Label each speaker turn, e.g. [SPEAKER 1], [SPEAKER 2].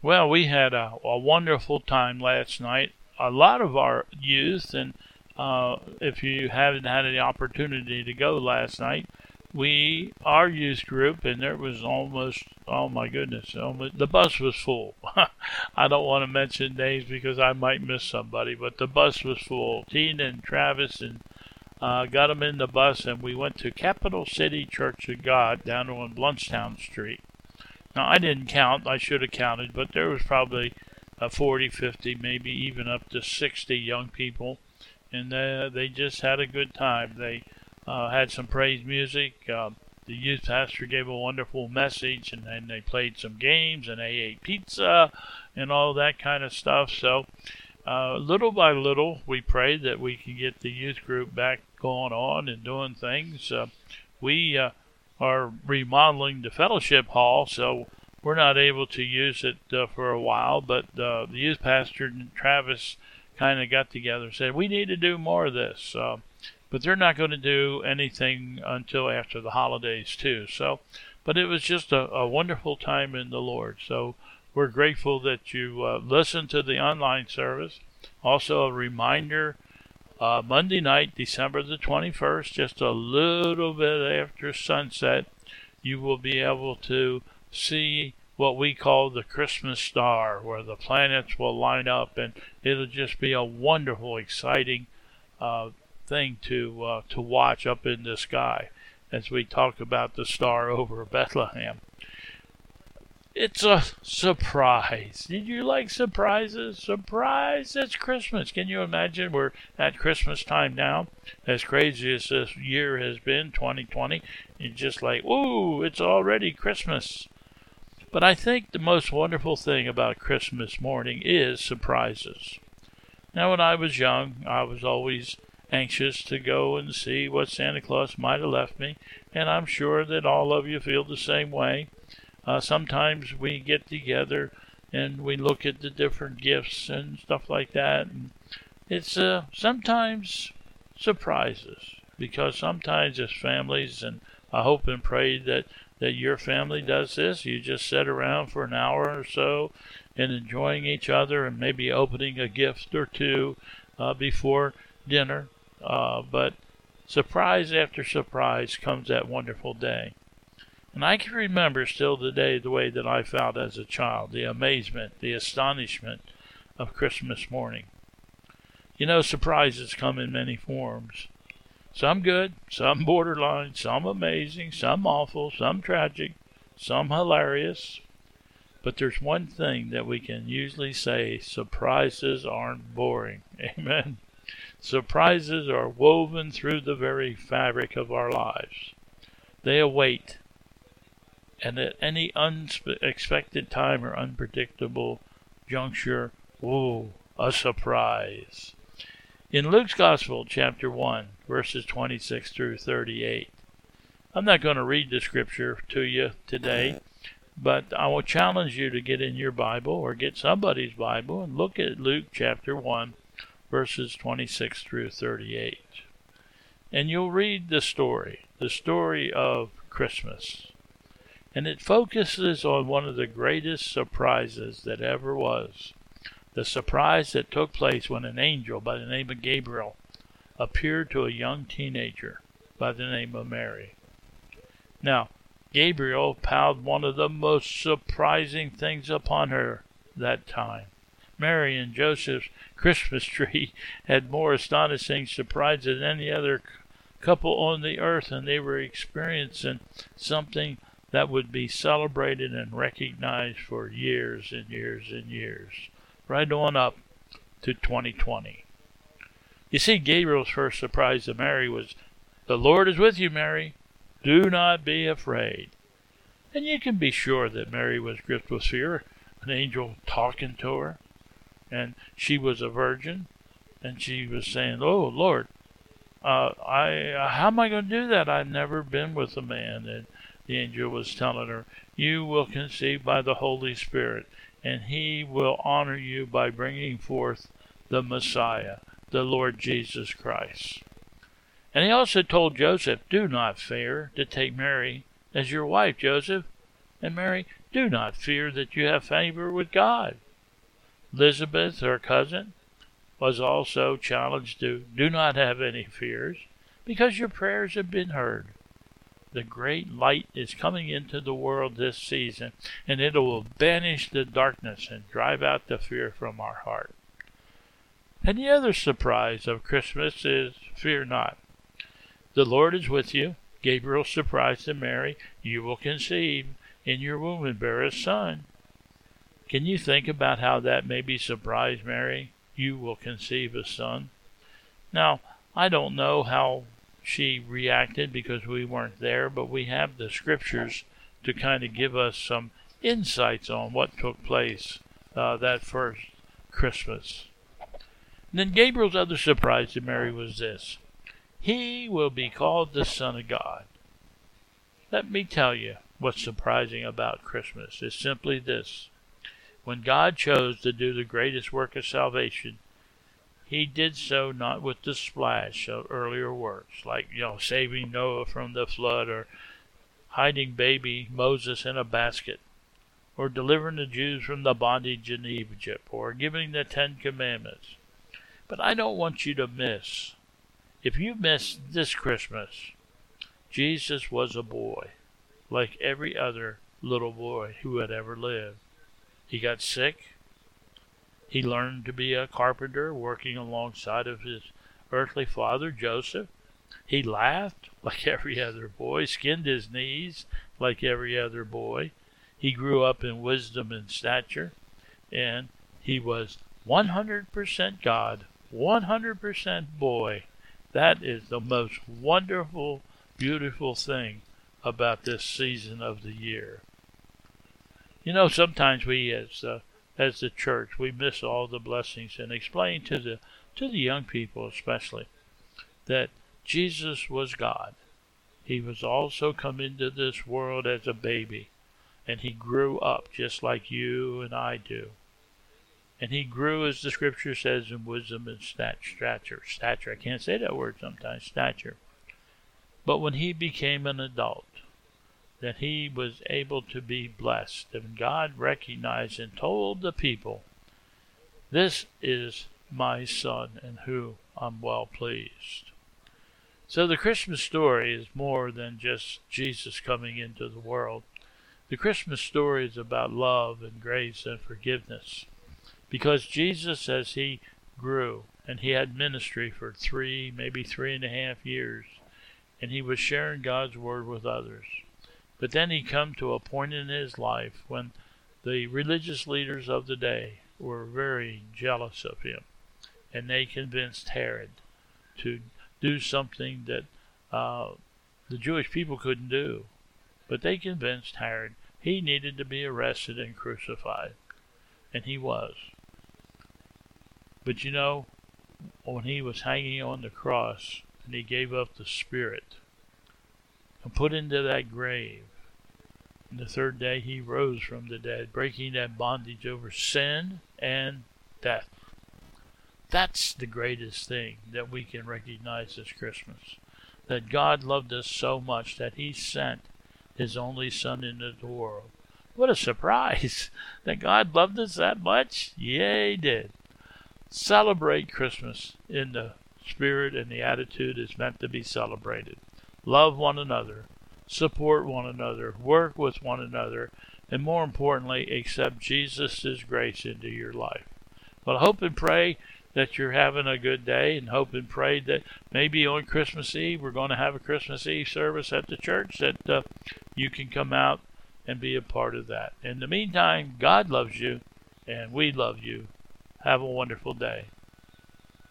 [SPEAKER 1] Well, we had a wonderful time last night. A lot of our youth, and if you haven't had the opportunity to go last night, our youth group, and there was almost, oh my goodness, the bus was full. I don't want to mention names because I might miss somebody, but the bus was full. Tina and Travis and got them in the bus, and we went to Capital City Church of God down on Bluntstown Street. Now, I didn't count. I should have counted, but there was probably 40, 50, maybe even up to 60 young people, and they just had a good time. They had some praise music. The youth pastor gave a wonderful message, and then they played some games, and they ate pizza and all that kind of stuff. So little by little, we prayed that we could get the youth group back going on and doing things. We are remodeling the fellowship hall, so we're not able to use it for a while, but the youth pastor and Travis kind of got together and said, we need to do more of this. But they're not going to do anything until after the holidays, too. So, but it was just a wonderful time in the Lord. So we're grateful that you listened to the online service. Also, a reminder, Monday night, December the 21st, just a little bit after sunset, you will be able to see what we call the Christmas star, where the planets will line up, and it'll just be a wonderful, exciting thing to watch up in the sky as we talk about the star over Bethlehem. It's a surprise. Did you like surprises? Surprise! It's Christmas. Can you imagine? We're at Christmas time now. As crazy as this year has been, 2020, it's just like, woo, it's already Christmas. But I think the most wonderful thing about Christmas morning is surprises. Now, when I was young, I was always anxious to go and see what Santa Claus might have left me, and I'm sure that all of you feel the same way. Sometimes we get together and we look at the different gifts and stuff like that, and it's sometimes surprises, because sometimes as families, and I hope and pray that your family does this, you just sit around for an hour or so and enjoying each other and maybe opening a gift or two before dinner. But surprise after surprise comes that wonderful day. And I can remember still today the way that I felt as a child, the amazement, the astonishment of Christmas morning. You know, surprises come in many forms. Some good, some borderline, some amazing, some awful, some tragic, some hilarious. But there's one thing that we can usually say: surprises aren't boring. Amen. Surprises are woven through the very fabric of our lives. They await, and at any unexpected time or unpredictable juncture, a surprise. In Luke's Gospel, chapter 1, verses 26 through 38, I'm not going to read the scripture to you today, but I will challenge you to get in your Bible or get somebody's Bible and look at Luke chapter 1, verses 26 through 38. And you'll read the story of Christmas. And it focuses on one of the greatest surprises that ever was. The surprise that took place when an angel by the name of Gabriel appeared to a young teenager by the name of Mary. Now, Gabriel piled one of the most surprising things upon her that time. Mary and Joseph's Christmas tree had more astonishing surprises than any other couple on the earth, and they were experiencing something that would be celebrated and recognized for years and years and years, right on up to 2020. You see, Gabriel's first surprise to Mary was, "The Lord is with you, Mary. Do not be afraid." And you can be sure that Mary was gripped with fear, an angel talking to her, and she was a virgin, and she was saying, "Oh, Lord, how am I going to do that? I've never been with a man." And the angel was telling her, "You will conceive by the Holy Spirit, and he will honor you by bringing forth the Messiah, the Lord Jesus Christ." And he also told Joseph, "Do not fear to take Mary as your wife, Joseph. And Mary, Do not fear that you have favor with God. Elizabeth, her cousin, was also challenged to do not have any fears, because your prayers have been heard. The great light is coming into the world this season, and it will banish the darkness and drive out the fear from our heart. And the other surprise of Christmas is, fear not. The Lord is with you. Gabriel surprised Mary. You will conceive in your womb and bear a son. Can you think about how that maybe surprised Mary? You will conceive a son. Now, I don't know how she reacted because we weren't there, but we have the scriptures to kind of give us some insights on what took place that first Christmas. And then Gabriel's other surprise to Mary was this: he will be called the Son of God. Let me tell you what's surprising about Christmas is simply this. When God chose to do the greatest work of salvation, he did so not with the splash of earlier works, like, saving Noah from the flood, or hiding baby Moses in a basket, or delivering the Jews from the bondage in Egypt, or giving the 10 Commandments. But I don't want you to miss, if you miss this Christmas, Jesus was a boy, like every other little boy who had ever lived. He got sick. He learned to be a carpenter, working alongside of his earthly father, Joseph. He laughed like every other boy, skinned his knees like every other boy. He grew up in wisdom and stature, and he was 100% God, 100% boy. That is the most wonderful, beautiful thing about this season of the year. Sometimes we as the church, we miss all the blessings, and explain to the young people especially that Jesus was God. He was also come into this world as a baby, and he grew up just like you and I do. And he grew, as the scripture says, in wisdom and stature. I can't say that word sometimes, stature. But when he became an adult, that he was able to be blessed. And God recognized and told the people, this is my son in whom I'm well pleased. So the Christmas story is more than just Jesus coming into the world. The Christmas story is about love and grace and forgiveness. Because Jesus, as he grew, and he had ministry for 3, maybe 3.5 years, and he was sharing God's word with others. But then he come to a point in his life when the religious leaders of the day were very jealous of him, and they convinced Herod to do something that the Jewish people couldn't do. But they convinced Herod he needed to be arrested and crucified, and he was. But when he was hanging on the cross and he gave up the spirit and put into that grave, and the third day he rose from the dead, breaking that bondage over sin and death. That's the greatest thing that we can recognize this Christmas. That God loved us so much that he sent his only son into the world. What a surprise that God loved us that much. Yeah, he did. Celebrate Christmas in the spirit and the attitude it's meant to be celebrated. Love one another. Support one another. Work with one another. And more importantly, accept Jesus' grace into your life. Well, I hope and pray that you're having a good day, and hope and pray that maybe on Christmas Eve, we're going to have a Christmas Eve service at the church, that you can come out and be a part of that. In the meantime, God loves you, and we love you. Have a wonderful day.